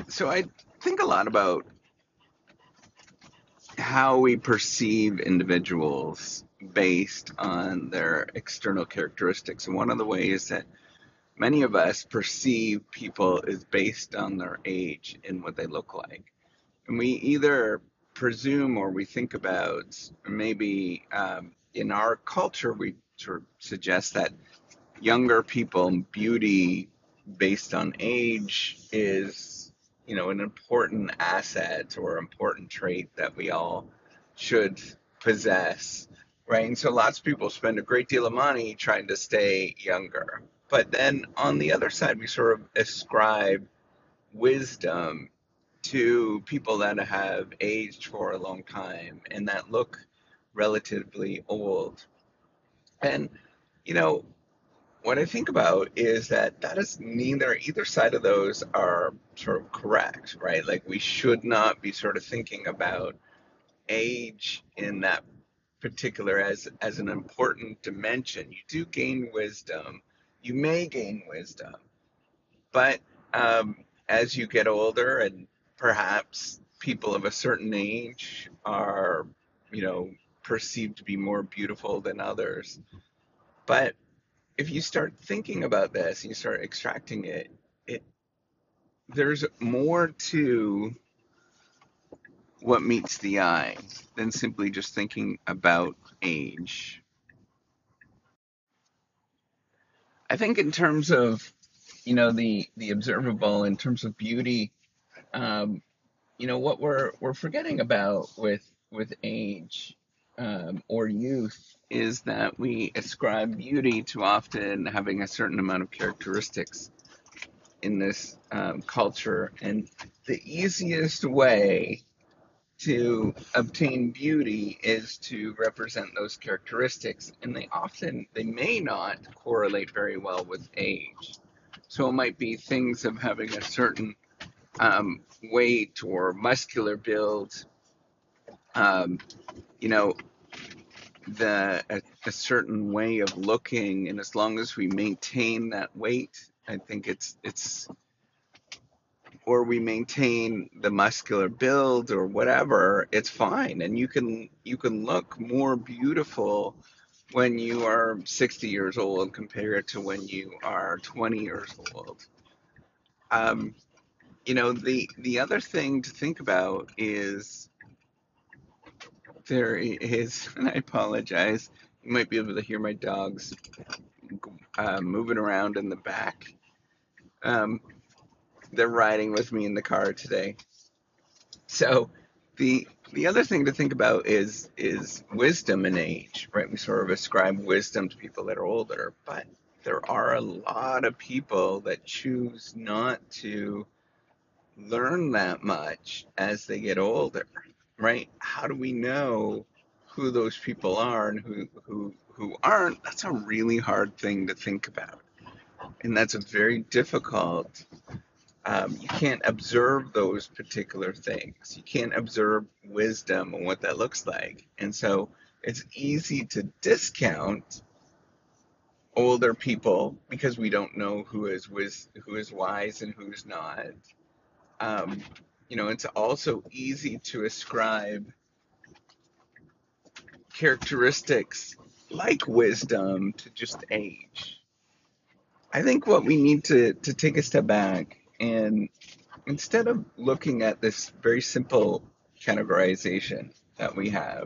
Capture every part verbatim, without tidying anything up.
So I think a lot about how we perceive individuals based on their external characteristics. And one of the ways that many of us perceive people is based on their age and what they look like. And we either presume or we think about, maybe um, in our culture, we sort of suggest that younger people, beauty based on age is, you know, an important asset or important trait that we all should possess, right? And so lots of people spend a great deal of money trying to stay younger. But then on the other side, we sort of ascribe wisdom to people that have aged for a long time and that look relatively old. And, you know, what I think about is that that is neither, either side of those are sort of correct, right? Like we should not be sort of thinking about age in that particular as as an important dimension. You do gain wisdom, you may gain wisdom, but um, as you get older, and perhaps people of a certain age are, you know, perceived to be more beautiful than others. But if you start thinking about this and you start extracting it, it there's more to what meets the eye than simply just thinking about age. I think in terms of, you know, the the observable, in terms of beauty, um, you know, what we're we're forgetting about with with age um, or youth is that we ascribe beauty to often having a certain amount of characteristics in this um, culture, and the easiest way to obtain beauty is to represent those characteristics, and they often they may not correlate very well with age. So it might be things of having a certain um, weight or muscular build, um, you know, the a, a certain way of looking, and as long as we maintain that weight, I think it's it's or we maintain the muscular build or whatever, it's fine. And you can you can look more beautiful when you are sixty years old compared to when you are twenty years old. Um, you know, the the other thing to think about is there is, and I apologize, you might be able to hear my dogs uh, moving around in the back. Um, they're riding with me in the car today. So the the other thing to think about is is wisdom and age, right? We sort of ascribe wisdom to people that are older, but there are a lot of people that choose not to learn that much as they get older, right? How do we know who those people are and who who who aren't? That's a really hard thing to think about. And that's a very difficult, um, you can't observe those particular things. You can't observe wisdom and what that looks like. And so it's easy to discount older people because we don't know who is wis- who is wise and who's not. Um, you know, it's also easy to ascribe characteristics like wisdom to just age. I think what we need to, to take a step back, and instead of looking at this very simple categorization that we have,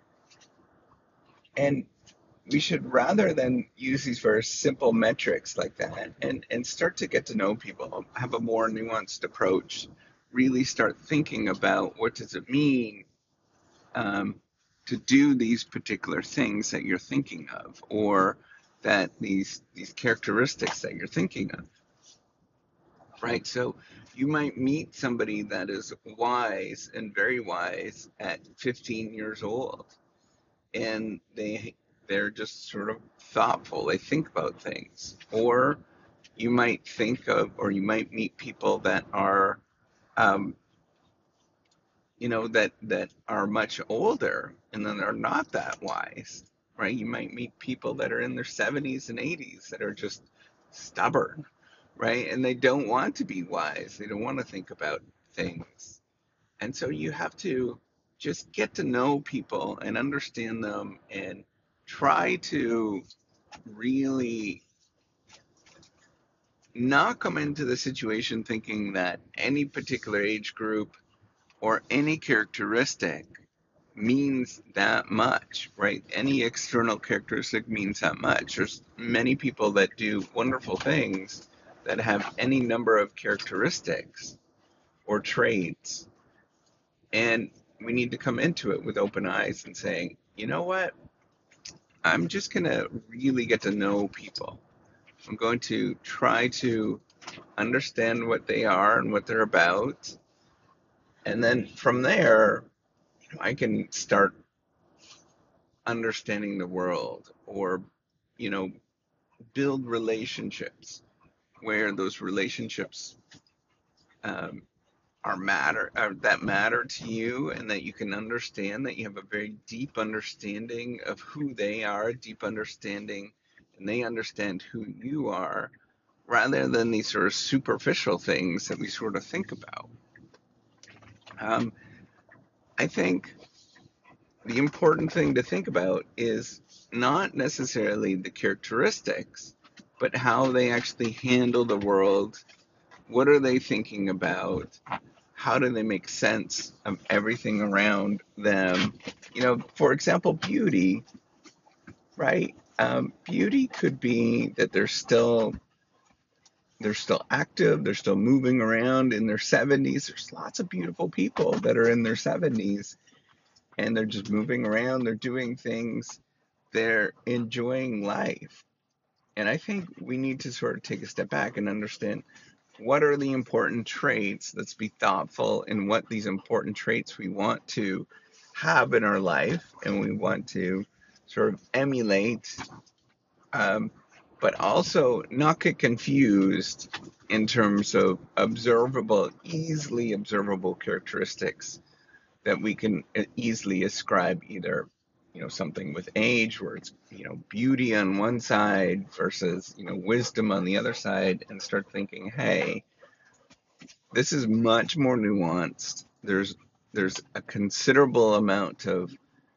and we should, rather than use these very simple metrics like that, and, and start to get to know people, have a more nuanced approach, really start thinking about what does it mean um, to do these particular things that you're thinking of, or that these these characteristics that you're thinking of, right? So you might meet somebody that is wise and very wise at fifteen years old, and they they're just sort of thoughtful. They think about things. Or you might think of, or you might meet people that are, um, you know, that that are much older and then they're not that wise, right? You might meet people that are in their seventies and eighties that are just stubborn, right? And they don't want to be wise. They don't want to think about things. And so you have to just get to know people and understand them and try to really not come into the situation thinking that any particular age group or any characteristic means that much, right? Any external characteristic means that much. There's many people that do wonderful things that have any number of characteristics or traits, and we need to come into it with open eyes and saying, you know what? I'm just going to really get to know people. I'm going to try to understand what they are and what they're about. And then from there, you know, I can start understanding the world, or, you know, build relationships where those relationships um, are matter are, that matter to you, and that you can understand, that you have a very deep understanding of who they are, a deep understanding, and they understand who you are, rather than these sort of superficial things that we sort of think about. Um, I think the important thing to think about is not necessarily the characteristics, but how they actually handle the world. What are they thinking about? How do they make sense of everything around them? You know, for example, beauty, right? Um, beauty could be that they're still they're still active, they're still moving around in their seventies. There's lots of beautiful people that are in their seventies, and they're just moving around, they're doing things, they're enjoying life. And I think we need to sort of take a step back and understand, what are the important traits? Let's be thoughtful in what these important traits we want to have in our life and we want to sort of emulate, um, but also not get confused in terms of observable, easily observable characteristics that we can easily ascribe either, you know, something with age, where it's, you know, beauty on one side versus, you know, wisdom on the other side, and start thinking, hey, this is much more nuanced. There's there's a considerable amount of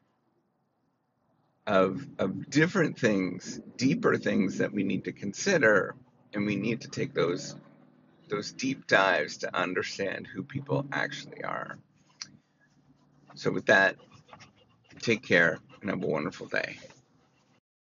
of of different things, deeper things that we need to consider, and we need to take those those deep dives to understand who people actually are. So with that, take care and have a wonderful day.